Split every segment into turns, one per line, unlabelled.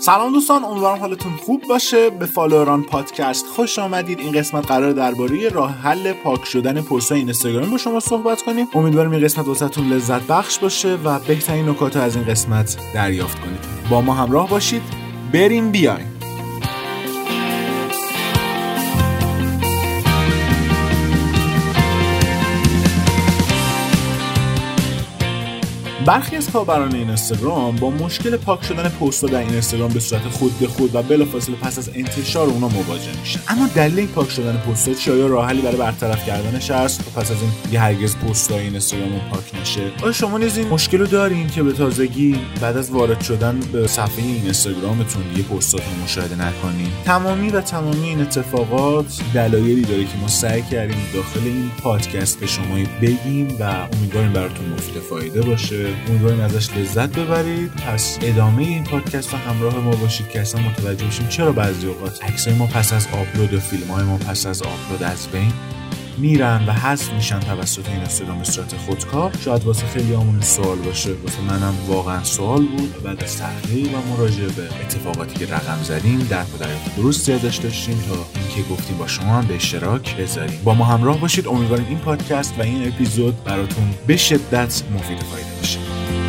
سلام دوستان، امیدوارم حالتون خوب باشه. به فالووران پادکست خوش آمدید. این قسمت قرار درباره راه حل پاک شدن پست‌های اینستاگرام با شما صحبت کنیم. امیدوارم این قسمت واسهتون لذت بخش باشه و بهترین نکات رو از این قسمت دریافت کنید. با ما همراه باشید. بریم بیایم. برخی از کاربران اینستاگرام با مشکل پاک شدن پست‌ها در اینستاگرام به صورت خود به خود و بلافاصله پس از انتشار اونها مواجه میشن. اما دلیل این پاک شدن پست‌ها چیه؟ آیا راه حلی برای برطرف کردنش هست و پس از این دیگه هرگز پست‌های اینستاگرام پاک نشه؟ آیا شما نیز این مشکل رو دارین که به تازگی بعد از وارد شدن به صفحه اینستاگرامتون دیگه پستاتون مشاهده نکنین؟ تمامی این اتفاقات دلایلی داره که ما سعی کردیم داخل این پادکست به شما بگیم و امیدواریم براتون مفید فایده باشه. امیدواریم ازش لذت ببرید. پس ادامه این پادکست رو همراه ما باشید که اصلا متوجه بشیم چرا بعضی اوقات عکسای ما پس از آپلود و فیلم‌های ما پس از آپلود از بین میرن و حذف میشن توسط اینستاگرام به صورت خودکار. شاید واسه خیلیامون سوال باشه، واسه منم واقعا سوال بود. بعد از تحقیق و مراجعه به اتفاقاتی که رقم زدیم درک و دریافت درستی ازش داشتیم تا اینکه گفتیم با شما هم به اشتراک بذاریم. با ما همراه باشید. امیدواریم این پادکست و این اپیزود براتون به شدت مفید فایده بشه.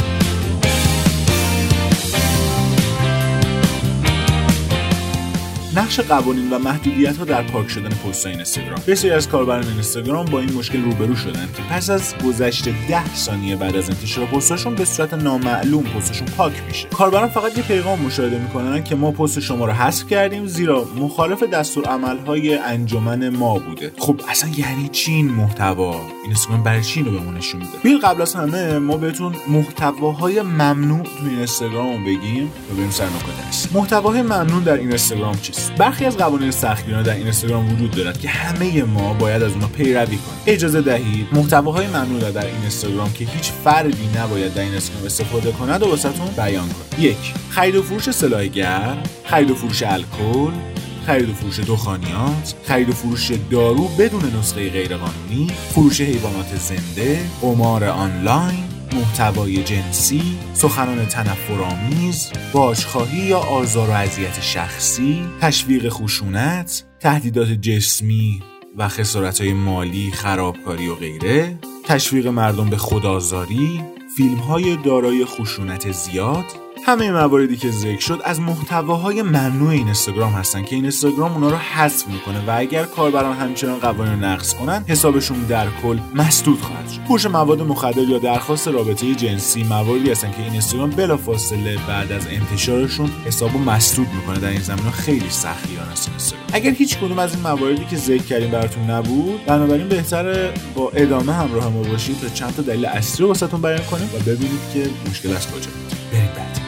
نقش قوانین و محدودیت‌ها در پاک شدن پست‌های اینستاگرام. بسیاری از کاربران اینستاگرام با این مشکل روبرو شدن که پس از گذشت 10 ثانیه بعد از انتشار پستشون به صورت نامعلوم پستشون پاک میشه. کاربران فقط یه پیغام مشاهده میکنن که ما پست شما رو حذف کردیم زیرا مخالف دستورالعمل‌های انجمن ما بوده. خب اصلا یعنی چی این محتوا؟ اینستاگرام برای چی رو بهمون نشون میده؟ بیل قبل از همه ما بهتون محتواهای ممنوع تو اینستاگرام بگیم و بریم سر نکات اصلی. محتواهای ممنوع در اینستاگرام چیست؟ برخی از قوانین سختگیرانه در اینستاگرام وجود دارد که همه ما باید از اونها پیروی کنیم. اجازه دهید محتواهای ممنوع در اینستاگرام که هیچ فردی نباید در اینستاگرام استفاده کند و واسهتون بیان کنم. 1. خرید و فروش سلاح گرم، خرید و فروش الکل، خرید و فروش دخانیات، خرید و فروش دارو بدون نسخه غیرقانونی، فروش حیوانات زنده، قمار آنلاین، محتوای جنسی، سخنان تنفرآمیز، بازخواهی یا آزار و اذیت شخصی، تشویق خشونت، تهدیدات جسمی و خسارت‌های مالی، خرابکاری و غیره، تشویق مردم به خودآزاری، فیلم‌های دارای خشونت زیاد. همه مواردی که ذکر شد از محتواهای ممنوع اینستاگرام هستن که اینستاگرام اونا رو حذف میکنه و اگر کاربران همچنان قوانین رو نقض کنن حسابشون در کل مسدود خواهد شد. فروش مواد مخدر یا درخواست رابطه جنسی مواردی هستن که اینستاگرام بلافاصله بعد از انتشارشون حسابو مسدود میکنه. در این زمینه خیلی سختگیرانه است اینستاگرام. اگر هیچ کدوم از این مواردی که ذکر کردیم براتون نبود، بنابراین بهتره با ادامه همراه ما باشید تا چند تا دلیل اصلی رو واسهتون بیان کنیم و ببینید که مشکل از کجا میاد. بریم بعد.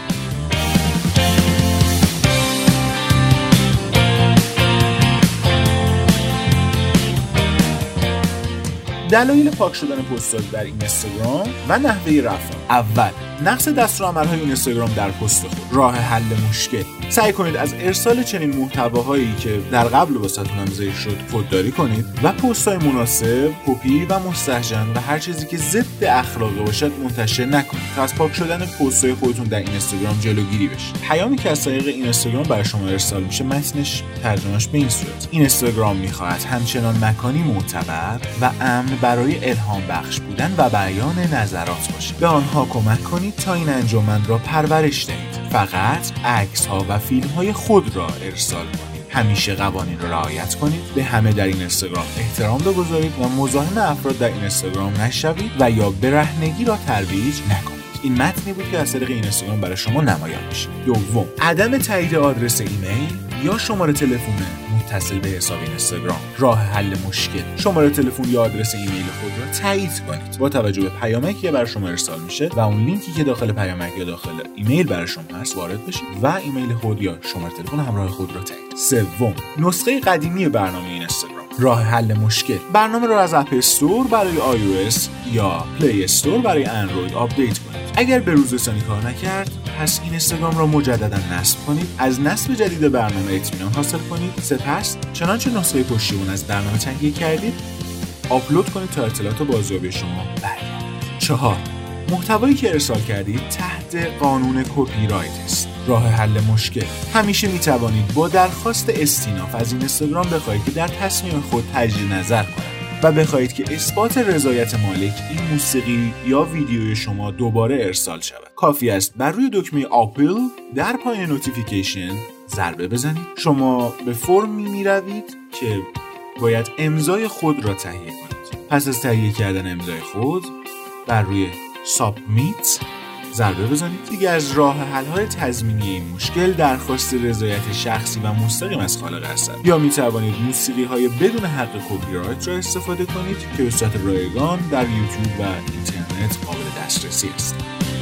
دلایل پاک شدن پست‌ها در اینستاگرام و نحوه رفع. اول، نقص دستورالعمل‌های اینستاگرام در پست خود. راه حل مشکل: سعی کنید از ارسال چنین محتواهایی که در قبل واسهتون هم ذکر شد خودداری کنید و پست‌های مناسب، کپی و مستهجن و هر چیزی که ضد اخلاقی باشد منتشر نکنید تا از پاک شدن پست‌های خودتون در اینستاگرام جلوگیری بشه. پیامی که از طریق اینستاگرام برای شما ارسال میشه متنش ترجمهش به این صورت: اینستاگرام می‌خواهد همچنان مکانی معتبر و امن برای الهام بخش بودن و بیان نظرات باشه. به آنها کمک کنید تا این انجمن را پرورش دهید. فقط عکس‌ها و فیلم‌های خود را ارسال کنید. همیشه قوانین را رعایت کنید. به همه در اینستاگرام احترام بگذارید و مزاحم افراد در اینستاگرام نشوید و یا برهنگی را ترویج نکنید. این متنی بود که از طریق اینستاگرام برای شما نمایان میشه. دوم، عدم تایید آدرس ایمیل یا شماره تلفن متصل به حساب اینستاگرام. راه حل مشکل: شماره تلفن یا آدرس ایمیل خود را تایید کنید با توجه به پیامکی که برای شما ارسال میشه و اون لینکی که داخل پیامک یا داخل ایمیل برای شما هست وارد بشید و ایمیل خود یا شماره تلفن همراه خود را تایید. سوم، نسخه قدیمی برنامه اینستاگرام. راه حل مشکل: برنامه را از اپ استور برای iOS یا پلی استور برای اندروید آپدیت کنید. اگر به روز رسانی کار نکرد، پس اینستاگرام را مجددا نصب کنید. از نصب جدید برنامه اطمینان حاصل کنید. سپس چنانچه نسخه پشتیبان از برنامه تهیه کردید، آپلود کنید تا اطلاعات بازیابی شما برگردد. 4. محتوایی که ارسال کردید تحت قانون کپی رایت است. راه حل مشکل. همیشه میتوانید با درخواست استیناف از اینستاگرام بخواهید که در تصمیم خود تجدید نظر کنند و بخواهید که اثبات رضایت مالک این موسیقی یا ویدیوی شما دوباره ارسال شود. کافی است بر روی دکمه آپل در پایین نوتیفیکیشن ضربه بزنید. شما به فرمی میروید که باید امضای خود را تهیه کنید. پس از تهیه کردن امضای خود بر روی سابمیت ضربه بزنید. دیگه از راه حل‌های تضمینی این مشکل درخواست رضایت شخصی و مستقیم از خالق است. یا می توانید موسیقی‌های بدون حق کپی رایت را استفاده کنید که به صورت رایگان در یوتیوب و اینترنت قابل دسترسی است.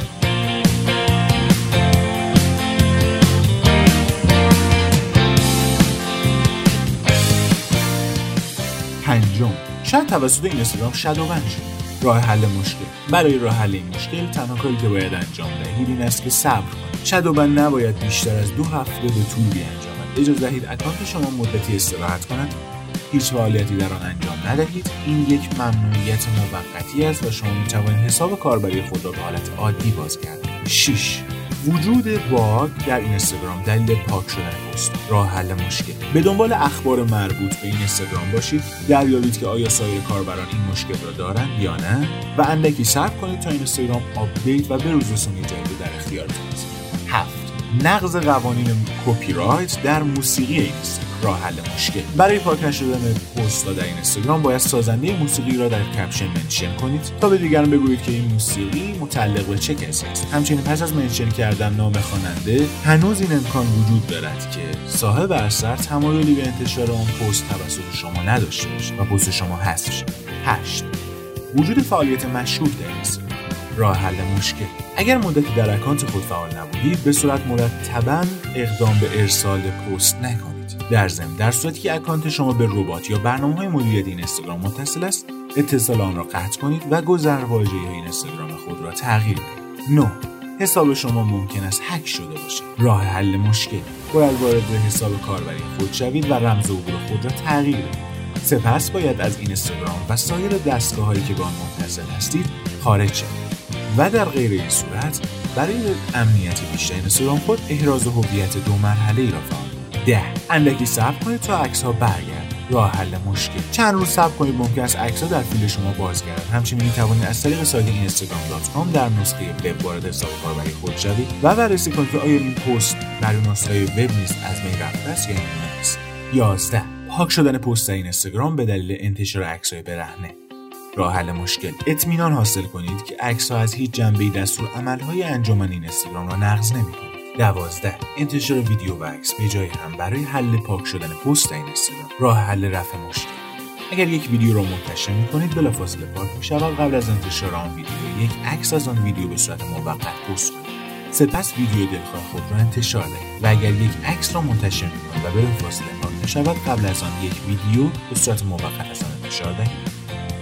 پنجم، شاید توسط اینستاگرام شادوبند شد. راه حل مشکل. برای راه حل این مشکل تنها کاری که باید انجام دهید این است که صبر کنید. شادوبند نباید بیشتر از 2 هفته به طول بیانجامد. اجازه دهید اکانت شما مدتی استراحت کند. هیچ فعالیتی در آن انجام ندهید. این یک ممنوعیت موقتی است و شما می‌توانید حساب کاربری خود را به حالت عادی بازگردانید. 6. وجود باگ در اینستاگرام دلیل پاک شدن پست. راه حل مشکل. به دنبال اخبار مربوط به اینستاگرام باشید، دریابید که آیا سایر کاربران این مشکل را دارند یا نه و اندکی صبر کنید تا اینستاگرام آپدیت و بروز رسانی جدید در اختیارتان است. 7. نقض قوانین کپی رایت در موسیقی اینستاگرام. راه حل مشکل. برای پاک نشدن پست در اینستاگرام باید سازنده موسیقی را در کپشن منشن کنید تا به دیگران بگویید که این موسیقی متعلق به چه کسی است. همچنین پس از منشن کردن نام خواننده هنوز این امکان وجود دارد که صاحب اثر تمایلی به انتشار آن پست توسط شما نداشته باشد و پست شما حذف شود. 8. وجود فعالیت مشکوک در اینستاگرام. راه حل مشکل. اگر مدتی در اکانت خود فعال نبودید، به صورت مرتباً اقدام به ارسال پست نکنید. در ضمن در صورتی که اکانت شما به ربات یا برنامه‌های مدیریت اینستاگرام متصل است، اتصال آن را قطع کنید و گذرواژه اینستاگرام خود را تغییر دهید. 9. حساب شما ممکن است هک شده باشد. راه حل مشکل. باید وارد حساب کاربری خود شوید و رمز عبور خود را تغییر دهید. سپس باید از اینستاگرام و سایر دستگاه‌هایی که با آن متصل هستید خارج شوید. و در غیر این صورت برای امنیت بیشتر اینستاگرام خود احراز هویت 2 مرحله‌ای را فعال کنید. 10. اندکی صبر کنید تا عکس‌ها برگردند. راه حل مشکل. چند روز صبر کنید، ممکن است عکس‌ها در فیل شما بازگردد. همچنین می‌توانید از طریق سایت instagram.com در نسخه وب وارد حساب کاربری خود شوید و بررسی کنید که آیا این پست در نسخه وب نیز از بین رفته است یا نه. 11. پاک شدن پست در اینستاگرام به دلیل انتشار عکس‌های برهنه. راه حل مشکل. اطمینان حاصل کنید که عکس‌ها از هیچ جنبه‌ای دستورالعمل‌های انجمن اینستاگرام را نقض نمی‌کنند. 12. انتشار ویدیو و عکس به جای هم برای حل پاک شدن پست در اینستاگرام. راه حل رفع مشکل. اگر یک ویدیو را منتشر می‌کنید، بلافاصله پاک می‌شود. قبل از انتشار آن ویدیو یک عکس از آن ویدیو به صورت موقت پست کنید. سپس ویدیو دلخواه خود را انتشار دهید و اگر یک عکس را منتشر می‌کنید و بلافاصله پاک می‌شود، قبل از آن یک ویدیو به صورت موقت از آن انتشار دهید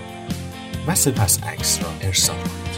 و سپس عکس را ارسال کنید.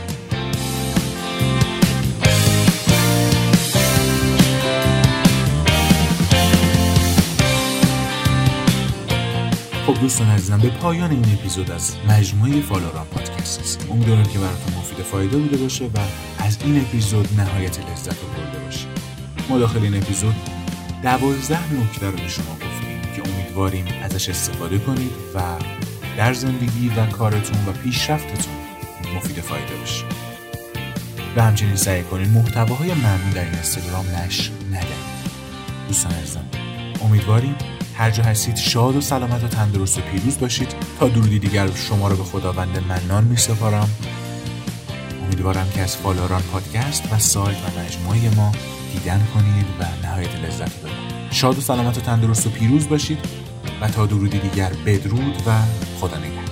خب دوستان عزیزم، به پایان این اپیزود از مجموعه فالوران پادکست رسیدیم. امیدوارم که براتون مفید فایده بوده باشه و از این اپیزود نهایت لذت رو برده باشید. ما داخل این اپیزود 12 نکته رو به شما گفتیم که امیدواریم ازش استفاده کنید و در زندگی و کارتون و پیشرفتتون مفید فایده باشه. و همچنین سعی کنید محتواهای ممنوع در اینستاگرام نشر ندهید. دوستان عزیزم، امیدواریم هر جا هستید شاد و سلامت و تندرست و پیروز باشید. تا درودی دیگر شما رو به خداوند منان می‌سپارم. امیدوارم که از فالوران پادکست و سایت و مجموعه ما دیدن کنید و نهایت لذت ببرید. شاد و سلامت و تندرست و پیروز باشید و تا درودی دیگر بدرود و خدا نگهدار.